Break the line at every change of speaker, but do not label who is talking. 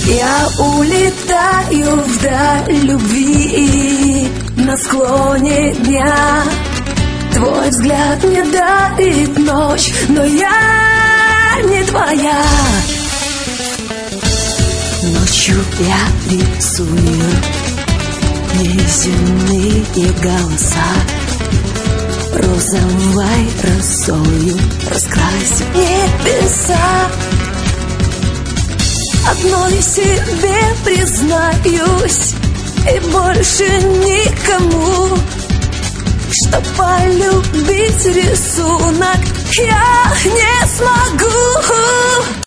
Я улетаю вдаль любви на склоне дня. Твой взгляд мне дарит ночь, но я не твоя. Ночью я рисую неземные голоса, розовой росою раскрасив небеса. Одной себе признаюсь и больше никому, что полюбить рисунок я не смогу.